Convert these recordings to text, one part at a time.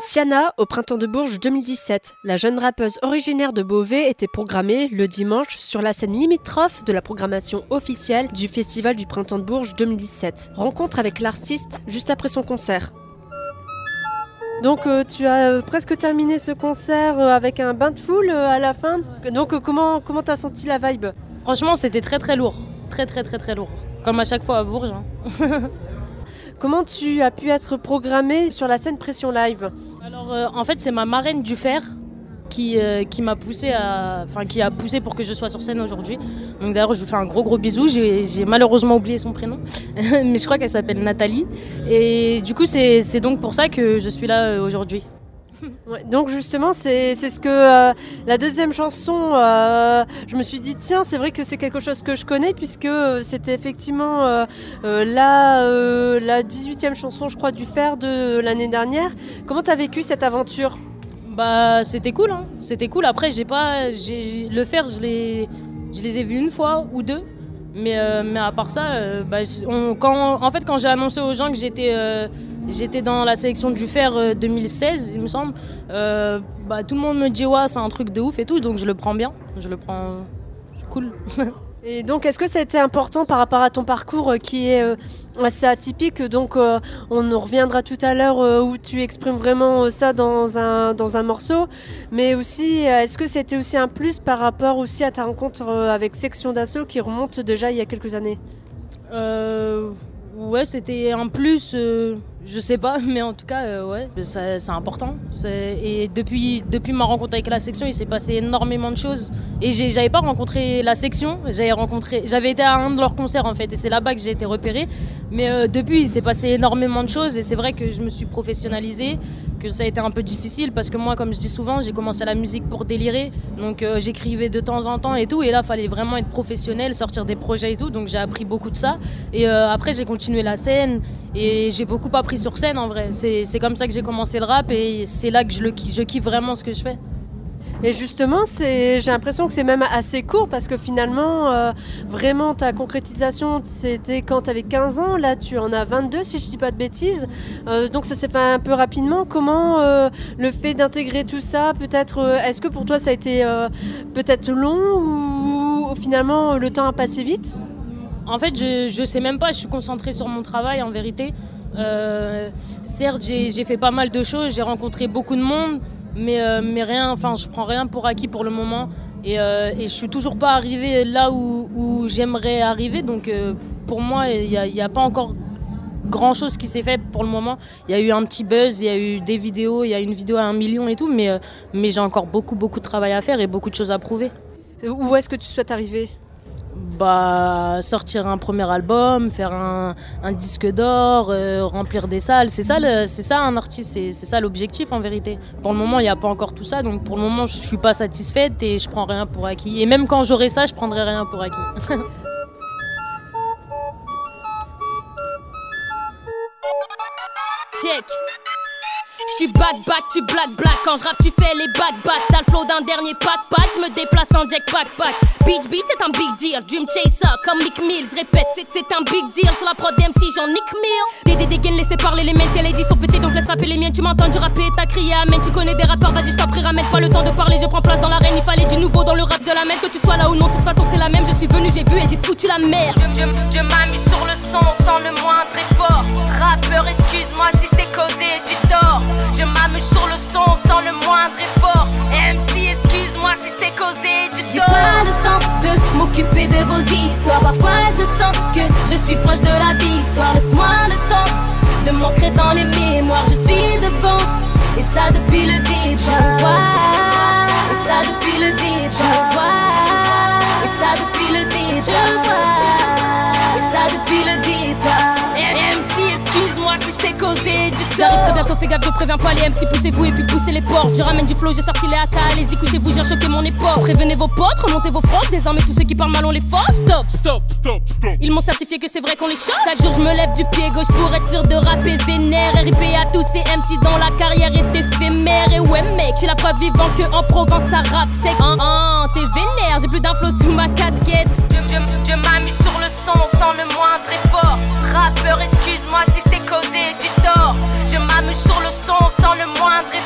Siana au Printemps de Bourges 2017. La jeune rappeuse originaire de Beauvais était programmée le dimanche sur la scène limitrophe de la programmation officielle du Festival du Printemps de Bourges 2017. Rencontre avec l'artiste juste après son concert. Donc tu as presque terminé ce concert avec un bain de foule à la fin. Donc comment t'as senti la vibe ? Franchement, c'était très lourd. Très lourd. Comme à chaque fois à Bourges. Comment tu as pu être programmée sur la scène Pression Live ? Alors en fait, c'est ma marraine du Fer qui m'a poussé qui a poussé pour que je sois sur scène aujourd'hui. Donc d'ailleurs, je lui fais un gros bisou. J'ai malheureusement oublié son prénom, mais je crois qu'elle s'appelle Nathalie. Et du coup, c'est donc pour ça que je suis là aujourd'hui. Ouais, donc justement, c'est ce que la deuxième chanson, je me suis dit tiens, c'est vrai que c'est quelque chose que je connais puisque c'était effectivement la 18e chanson, je crois, du Fer de l'année dernière. Comment t'as vécu cette aventure ? Bah c'était cool, hein. C'était cool. Après, le Fer, je les ai vus une fois ou deux. Mais à part ça, quand j'ai annoncé aux gens que j'étais dans la sélection du Fer 2016, il me semble, tout le monde me dit ouais, c'est un truc de ouf et tout, donc je le prends bien, c'est cool. Et donc, est-ce que ça a été important par rapport à ton parcours qui est assez atypique ? Donc, on reviendra tout à l'heure où tu exprimes vraiment ça dans un morceau. Mais aussi, est-ce que c'était aussi un plus par rapport aussi à ta rencontre avec Section d'Assaut qui remonte déjà il y a quelques années ? Ouais, c'était un plus, je sais pas, mais en tout cas, ouais, c'est important. Et depuis ma rencontre avec la section, il s'est passé énormément de choses. Et j'avais pas rencontré la section, j'avais été à un de leurs concerts en fait, et c'est là-bas que j'ai été repérée. Mais depuis, il s'est passé énormément de choses, et c'est vrai que je me suis professionnalisée, que ça a été un peu difficile, parce que moi, comme je dis souvent, j'ai commencé la musique pour délirer, donc j'écrivais de temps en temps et tout, et là, il fallait vraiment être professionnel, sortir des projets et tout, donc j'ai appris beaucoup de ça. Et après, j'ai continué la scène, et j'ai beaucoup appris sur scène en vrai. C'est comme ça que j'ai commencé le rap, et c'est là que je kiffe vraiment ce que je fais. Et justement, j'ai l'impression que c'est même assez court parce que finalement, vraiment ta concrétisation, c'était quand tu avais 15 ans. Là, tu en as 22 si je dis pas de bêtises. Donc ça s'est fait un peu rapidement. Comment le fait d'intégrer tout ça, peut-être, est-ce que pour toi ça a été peut-être long ou finalement le temps a passé vite ? En fait, je sais même pas, je suis concentrée sur mon travail en vérité. Certes, j'ai fait pas mal de choses, j'ai rencontré beaucoup de monde, mais rien, je prends rien pour acquis pour le moment. Et je suis toujours pas arrivée là où j'aimerais arriver. Donc pour moi, il y a pas encore grand chose qui s'est fait pour le moment. Il y a eu un petit buzz, il y a eu des vidéos, il y a une vidéo à 1 million et tout, mais j'ai encore beaucoup de travail à faire et beaucoup de choses à prouver. Où est-ce que tu souhaites arriver ? Sortir un premier album, faire un disque d'or, remplir des salles, c'est ça un artiste, c'est ça l'objectif en vérité. Pour le moment, il n'y a pas encore tout ça, donc pour le moment, je suis pas satisfaite et je prends rien pour acquis. Et même quand j'aurai ça, je prendrai rien pour acquis. Check. J'suis back, tu black, quand j'rappe tu fais les back. T'as le flow d'un dernier pack, j'me déplace en jack pack. Beat c'est un big deal, Dream Chaser comme Mick Mill. J'répète, c'est un big deal, sur la prod MC j'en nick mill. Des gaines, laissez parler les mains, les dits sont pétés donc laisse rapper les miens. Tu m'entends du rapper, t'as crié amen. Tu connais des rappeurs, vas-y j't'en prie, ramène pas le temps de parler. Je prends place dans l'arène, il fallait du nouveau dans le rap de la même. Que tu sois là ou non, de toute façon c'est la même. Je suis venu, j'ai vu et j'ai foutu la merde. Je m'amuse sur le son sans le moindre effort. Rappeur, excuse-moi si je t'ai causé du tort. Je m'amuse sur le son sans le moindre effort. MC, excuse-moi si je t'ai causé du tort. J'ai pas le temps de m'occuper de vos histoires. Parfois je sens que je suis proche de la victoire. Laisse-moi le temps de m'ancrer dans les mémoires. Je suis devant, et ça depuis le début. Je vois, et ça depuis le début. Je vois, et ça depuis le début. Je vois, et ça depuis le départ. MC, excuse-moi si je t'ai causé du tort. J'arrive très bientôt, fais gaffe, je préviens pas les MC, poussez-vous et puis poussez les portes. Je ramène du flow, j'ai sorti les AK, allez-y couchez-vous, j'ai choqué mon époque. Prévenez vos potes, remontez vos frocs, désormais tous ceux qui parlent mal on les force. Stop. Ils m'ont certifié que c'est vrai qu'on les choque. Chaque jour je me lève du pied gauche pour être sûr de rapper vénère. RIP à tous ces MC dont la carrière est éphémère. Et ouais mec, je suis la preuve vivant que en Provence ça rappe sec. T'es vénère, j'ai plus d'un flow sous ma casquette. Je m'amuse sur le son sans le moindre effort. Rappeur, excuse-moi si je t'ai causé du tort. Je m'amuse sur le son sans le moindre effort.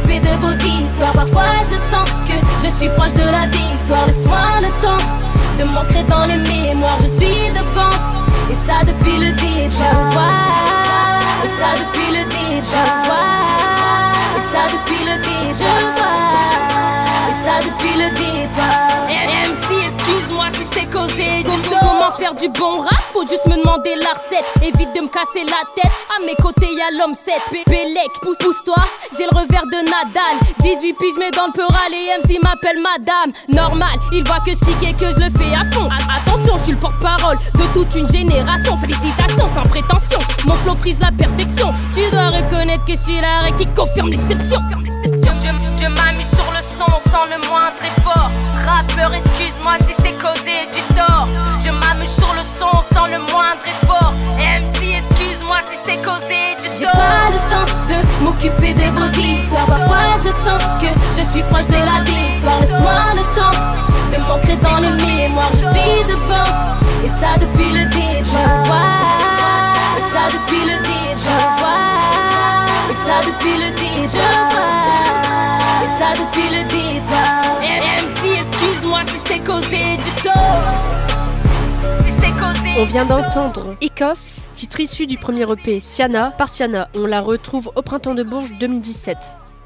m'occuper de vos histoires. Parfois je sens que je suis proche de la victoire. Laisse-moi le temps de m'ancrer dans les mémoires. Je suis devant, et ça depuis le début. Je vois, et ça depuis le début. Je vois, et ça depuis le début. Je vois, et ça depuis le départ. MC, excuse-moi si je t'ai causé du tort. Comment faire du bon rap? Faut juste me demander la recette. Évite de me casser la tête. À mes côtés y'a l'homme 7. Bélec, pousse-toi, j'ai le revers de Nadal. 18 piges mais dans le peural et MC m'appelle madame. Normal, il voit que je kick et que je le fais à fond. Attention, je suis le porte-parole de toute une génération. Félicitations sans prétention, mon flow frise la perfection. Tu dois reconnaître que je suis la règle qui confirme l'exception. Je m'amuse sur le son sans le moindre effort. Rappeur, excuse-moi si je t'ai causé du tort. Je m'amuse sur le son sans le moindre effort. MC, excuse-moi si je t'ai causé du tort. J'ai pas le temps de m'occuper de vos histoires. Parfois je sens que je suis proche de la victoire. Laisse-moi le temps de m'ancrer dans les mémoires. Je suis devant, et ça depuis le début. Je vois, et ça depuis le début. Je vois, et ça depuis le début. Je vois, et ça depuis le départ. MC, excuse-moi si je t'ai causé du tort. Si je t'ai causé. On vient d'entendre Ikoff, titre issu du premier EP Siana par Siana. On la retrouve au Printemps de Bourges 2017.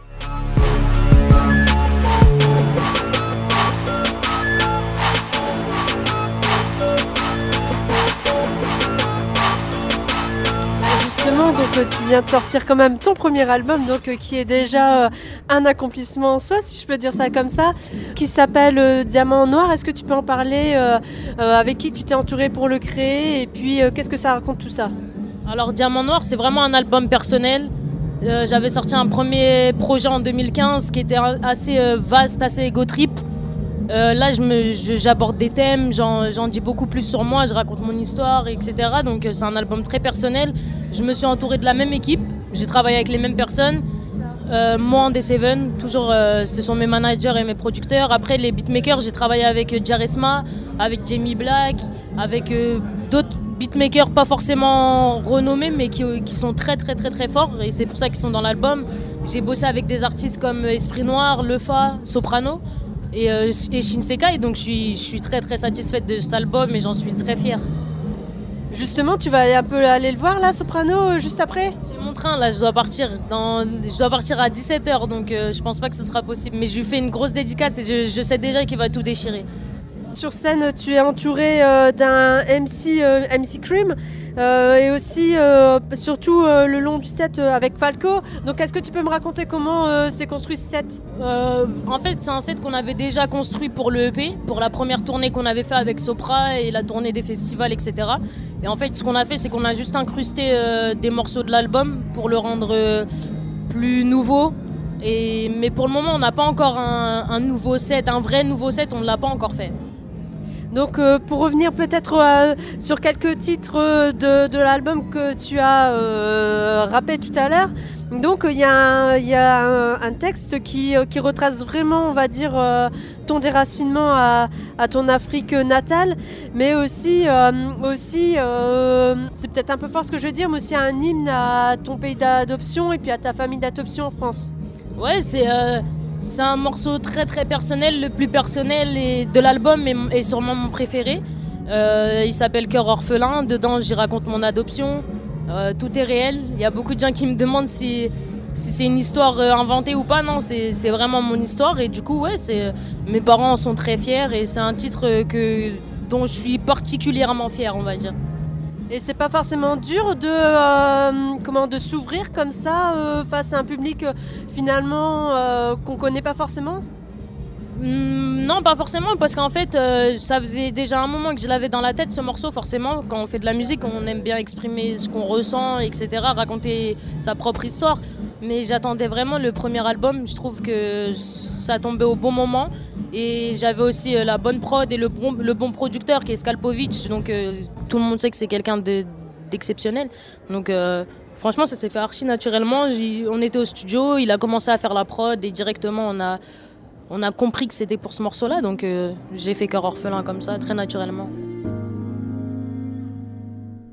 Donc tu viens de sortir quand même ton premier album, donc qui est déjà un accomplissement en soi, si je peux dire ça comme ça, qui s'appelle Diamant Noir. Est-ce que tu peux en parler, avec qui tu t'es entouré pour le créer, et puis qu'est-ce que ça raconte tout ça? Alors Diamant Noir, c'est vraiment un album personnel. J'avais sorti un premier projet en 2015 qui était assez vaste, assez ego trip. Là, j'aborde des thèmes, j'en dis beaucoup plus sur moi, je raconte mon histoire, etc. Donc c'est un album très personnel. Je me suis entourée de la même équipe, j'ai travaillé avec les mêmes personnes. Moi en D7, toujours ce sont mes managers et mes producteurs. Après les beatmakers, j'ai travaillé avec Jaresma, avec Jamie Black, avec d'autres beatmakers pas forcément renommés mais qui sont très très très très forts, et c'est pour ça qu'ils sont dans l'album. J'ai bossé avec des artistes comme Esprit Noir, Lefa, Soprano et Shinsekai, donc je suis très très satisfaite de cet album et j'en suis très fière. Justement, tu vas aller le voir là, Soprano, juste après? C'est mon train là, je dois partir à 17h, donc je pense pas que ce sera possible, mais je lui fais une grosse dédicace et je sais déjà qu'il va tout déchirer. Sur scène, tu es entouré d'un MC Cream, et aussi surtout le long du set avec Falco. Donc est-ce que tu peux me raconter comment s'est construit ce set? En fait, c'est un set qu'on avait déjà construit pour le EP, pour la première tournée qu'on avait fait avec Sopra et la tournée des festivals, etc. Et en fait, ce qu'on a fait, c'est qu'on a juste incrusté des morceaux de l'album pour le rendre plus nouveau. Mais pour le moment, on n'a pas encore un nouveau set, un vrai nouveau set, on ne l'a pas encore fait. Donc pour revenir peut-être sur quelques titres de l'album que tu as rappé tout à l'heure, donc il y a un texte qui retrace vraiment, on va dire, ton déracinement à ton Afrique natale, mais aussi c'est peut-être un peu fort ce que je veux dire, mais aussi un hymne à ton pays d'adoption et puis à ta famille d'adoption en France. Ouais, c'est un morceau très très personnel, le plus personnel de l'album et sûrement mon préféré. Il s'appelle Cœur orphelin, dedans j'y raconte mon adoption, tout est réel. Il y a beaucoup de gens qui me demandent si c'est une histoire inventée ou pas. Non, c'est vraiment mon histoire, et du coup ouais, mes parents en sont très fiers et c'est un titre dont je suis particulièrement fière, on va dire. Et c'est pas forcément dur de s'ouvrir comme ça face à un public finalement qu'on connaît pas forcément? Non, pas forcément, parce qu'en fait, ça faisait déjà un moment que je l'avais dans la tête, ce morceau. Forcément, quand on fait de la musique, on aime bien exprimer ce qu'on ressent, etc., raconter sa propre histoire. Mais j'attendais vraiment le premier album. Je trouve que ça tombait au bon moment. Et j'avais aussi la bonne prod et le bon producteur qui est Skalpovic. Donc tout le monde sait que c'est quelqu'un d'exceptionnel. Donc franchement, ça s'est fait archi naturellement. On était au studio, il a commencé à faire la prod et directement on a compris que c'était pour ce morceau-là. Donc j'ai fait Cœur orphelin comme ça, très naturellement.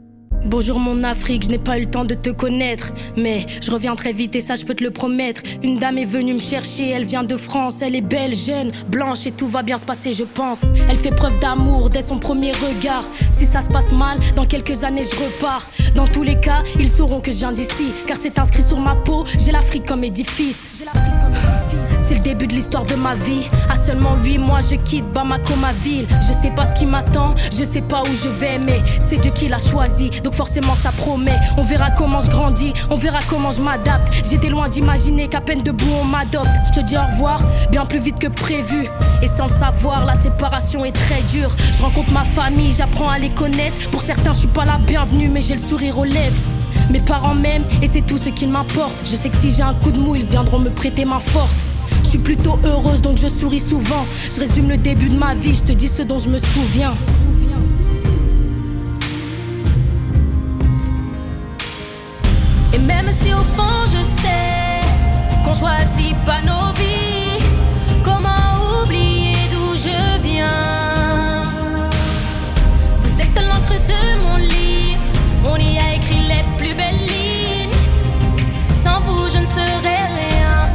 Bonjour mon Afrique, je n'ai pas eu le temps de te connaître, mais je reviens très vite et ça je peux te le promettre. Une dame est venue me chercher, elle vient de France, elle est belle, jeune, blanche et tout va bien se passer je pense. Elle fait preuve d'amour dès son premier regard. Si ça se passe mal, dans quelques années je repars. Dans tous les cas, ils sauront que je viens d'ici, car c'est inscrit sur ma peau, j'ai l'Afrique comme édifice. C'est le début de l'histoire de ma vie. À seulement 8 mois je quitte Bamako ma ville. Je sais pas ce qui m'attend, je sais pas où je vais, mais c'est Dieu qui l'a choisi, donc forcément ça promet. On verra comment je grandis, on verra comment je m'adapte. J'étais loin d'imaginer qu'à peine debout on m'adopte. Je te dis au revoir, bien plus vite que prévu. Et sans le savoir, la séparation est très dure. Je rencontre ma famille, j'apprends à les connaître. Pour certains je suis pas la bienvenue, mais j'ai le sourire aux lèvres. Mes parents m'aiment et c'est tout ce qui m'importe. Je sais que si j'ai un coup de mou, ils viendront me prêter main forte. Je suis plutôt heureuse donc je souris souvent. Je résume le début de ma vie, je te dis ce dont je me souviens. Et même si au fond je sais qu'on choisit pas nos vies, comment oublier d'où je viens? Vous êtes l'encre de mon livre, on y a écrit les plus belles lignes. Sans vous je ne serais rien.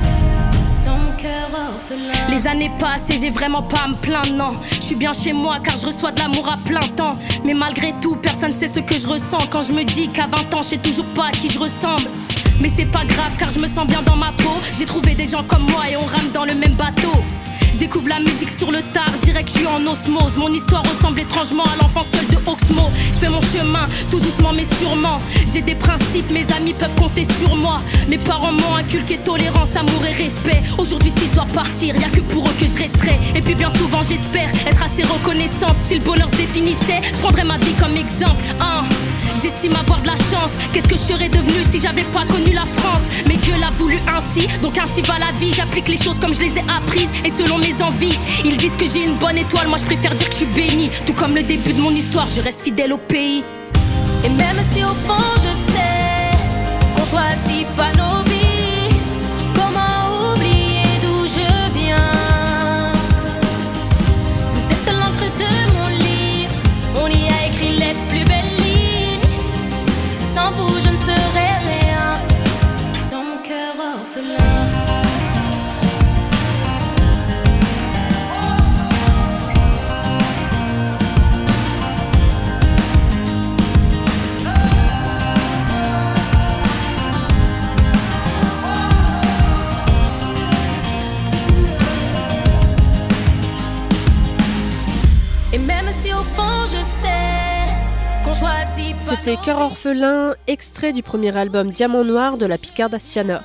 Les années passent et j'ai vraiment pas à me plaindre, non. Je suis bien chez moi car je reçois de l'amour à plein temps. Mais malgré tout, personne sait ce que je ressens. Quand je me dis qu'à 20 ans, je sais toujours pas à qui je ressemble. Mais c'est pas grave car je me sens bien dans ma peau. J'ai trouvé des gens comme moi et on rame dans le même bateau. Je découvre la musique sur le tard, direct je suis en osmose. Mon histoire ressemble étrangement à l'enfant seul de Oxmo. Je fais mon chemin, tout doucement mais sûrement. J'ai des principes, mes amis peuvent compter sur moi. Mes parents m'ont inculqué tolérance, amour et respect. Aujourd'hui si je dois partir, y'a que pour eux que je resterai. Et puis bien souvent j'espère être assez reconnaissante. Si le bonheur se définissait, je prendrais ma vie comme exemple, hein. J'estime avoir de la chance. Qu'est-ce que je serais devenue si j'avais pas connu la France? Mais Dieu l'a voulu ainsi, donc ainsi va la vie. J'applique les choses comme je les ai apprises et selon mes envies. Ils disent que j'ai une bonne étoile, moi je préfère dire que je suis bénie. Tout comme le début de mon histoire, je reste fidèle au pays. Et même si au fond je sais qu'on choisit pas nos vies, comment oublier d'où je viens? Vous êtes l'encre de mon livre, on y a écrit les plus belles lignes. Sans vous je ne serais rien, dans mon cœur orphelin. C'était Cœur orphelin, extrait du premier album Diamant Noir de la Picarde Siana.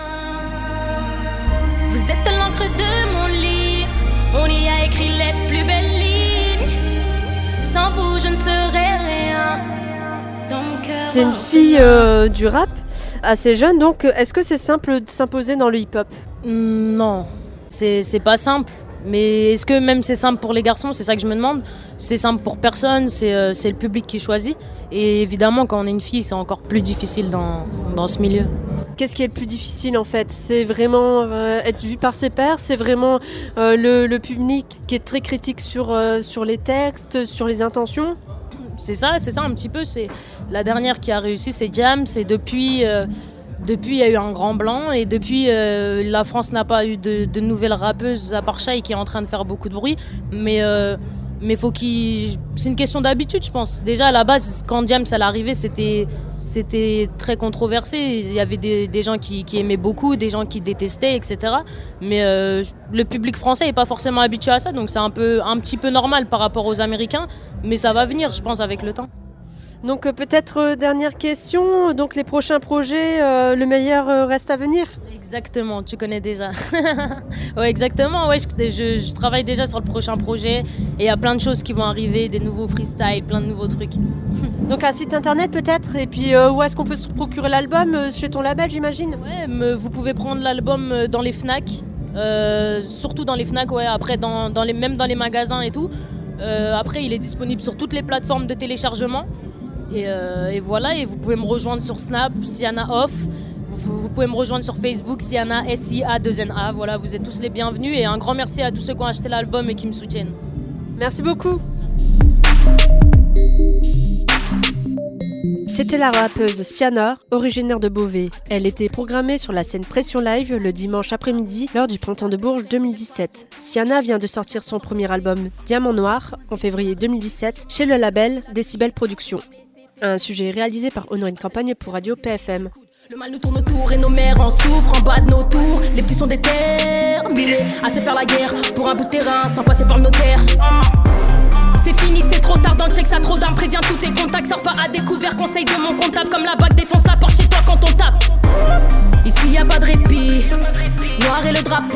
Vous êtes l'encre de mon livre, on y a écrit les plus belles lignes. Sans vous je ne serais rien, dans mon cœur. T'es une fille du rap, assez jeune, donc est-ce que c'est simple de s'imposer dans le hip-hop? Non, c'est pas simple. Mais est-ce que même c'est simple pour les garçons? C'est ça que je me demande. C'est simple pour personne, c'est le public qui choisit. Et évidemment, quand on est une fille, c'est encore plus difficile dans ce milieu. Qu'est-ce qui est le plus difficile en fait? C'est vraiment être vu par ses pairs? C'est vraiment le public qui est très critique sur les textes, sur les intentions? C'est ça un petit peu. C'est la dernière qui a réussi, c'est Jam. C'est depuis il y a eu un grand blanc et depuis la France n'a pas eu de nouvelles rappeuses à part Shai qui est en train de faire beaucoup de bruit. Mais c'est une question d'habitude, je pense. Déjà à la base, quand Diams elle arrivait, c'était très controversé. Il y avait des gens qui aimaient beaucoup, des gens qui détestaient, etc. Mais le public français n'est pas forcément habitué à ça, donc c'est un petit peu normal par rapport aux Américains. Mais ça va venir, je pense, avec le temps. Donc peut-être dernière question, donc les prochains projets, le meilleur reste à venir? Exactement, tu connais déjà. Ouais, exactement, ouais, je travaille déjà sur le prochain projet et il y a plein de choses qui vont arriver, des nouveaux freestyles, plein de nouveaux trucs. Donc un site internet peut-être, et puis où est-ce qu'on peut se procurer l'album? Chez ton label j'imagine? Ouais, vous pouvez prendre l'album dans les Fnac, surtout dans les Fnac, ouais, après même dans les magasins et tout. Après il est disponible sur toutes les plateformes de téléchargement. Et voilà, et vous pouvez me rejoindre sur Snap, Siana Off. Vous pouvez me rejoindre sur Facebook, Siana SIA2NA. Voilà, vous êtes tous les bienvenus et un grand merci à tous ceux qui ont acheté l'album et qui me soutiennent. Merci beaucoup. C'était la rappeuse Siana, originaire de Beauvais. Elle était programmée sur la scène Pression Live le dimanche après-midi lors du Printemps de Bourges 2017. Siana vient de sortir son premier album Diamant Noir en février 2017 chez le label Décibel Productions. Un sujet réalisé par Honorine Campagne pour Radio PFM. Le mal nous tourne autour et nos mères en souffrent en bas de nos tours. Les petits sont déterminés à se faire la guerre pour un bout de terrain sans passer par le notaire. C'est fini, c'est trop tard dans le check, ça trop d'armes. Préviens tous tes contacts, sors pas à découvert. Conseil de mon comptable, comme la bague défonce la porte chez toi quand on tape. Ici y a pas de répit, noir et le drapeau.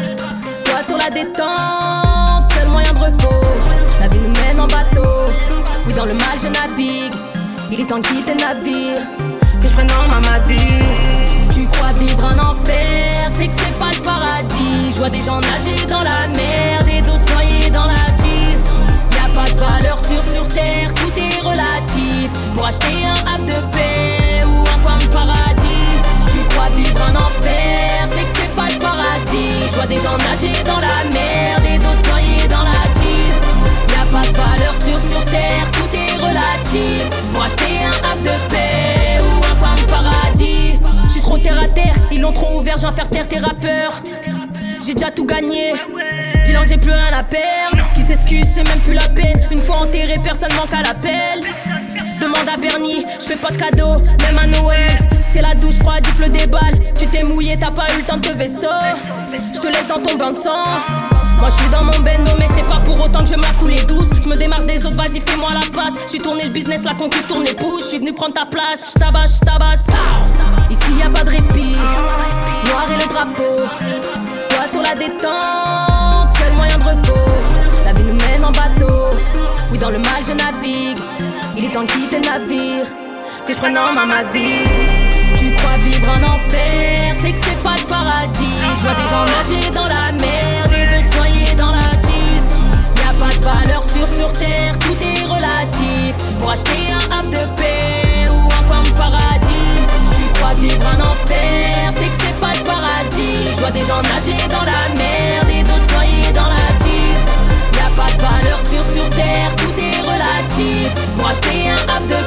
Toi sur la détente, seul moyen de repos. La vie nous mène en bateau, oui dans le mal je navigue. Il est temps de quitter le navire, que je prenne en main ma vie. Tu crois vivre un enfer, c'est que c'est pas le paradis. Je vois des gens nager dans la merde et d'autres noyer dans la tisse. Y'a pas de valeur sûre sur terre, tout est relatif. Pour acheter un havre de paix ou un coin de paradis. Tu crois vivre un enfer, c'est que c'est pas le paradis. Je vois des gens nager dans la merde et d'autres noyer dans la tisse. Y'a pas de valeur sûre sur terre, tout est relatif. Pour acheter un havre de paix ou un coin de paradis. J'suis trop terre à terre, ils l'ont trop ouvert, j'en faire taire tes rappeurs. J'ai déjà tout gagné, dis-leur que j'ai plus rien à perdre. Qui s'excuse, c'est même plus la peine. Une fois enterré, personne manque à l'appel. Demande à Bernie, j'fais pas de cadeaux, même à Noël. C'est la douche froide, il pleut des balles. Tu t'es mouillé, t'as pas eu le temps de te vaisseau. J'te laisse dans ton bain de sang. Moi j'suis dans mon bendo, mais c'est pas pour autant que je me la couler douce. J'me démarre des autres, vas-y fais-moi la passe. J'suis tourné le business, la conquise tourne les pouces. J'suis venu prendre ta place, j'tabasse. Ici y a pas de répit, noir et le drapeau. Toi sur la détente, seul moyen de repos. La vie nous mène en bateau, oui dans le mal je navigue. Il est temps de quitter le navire, que je prenne en main ma vie. Tu crois vivre un enfer, c'est que c'est pas le paradis. Je vois des gens nager dans la merde et d'autres noyer dans la tisse. Y'a pas de valeur sûre sur terre, tout est relatif. Pour acheter un havre de paix ou un coin de paradis. Tu crois vivre un enfer, c'est que c'est pas le paradis. Je vois des gens nager dans la merde et d'autres noyer dans la tisse. Y'a pas de valeur sûre sur terre, tout est relatif. Pour acheter un havre de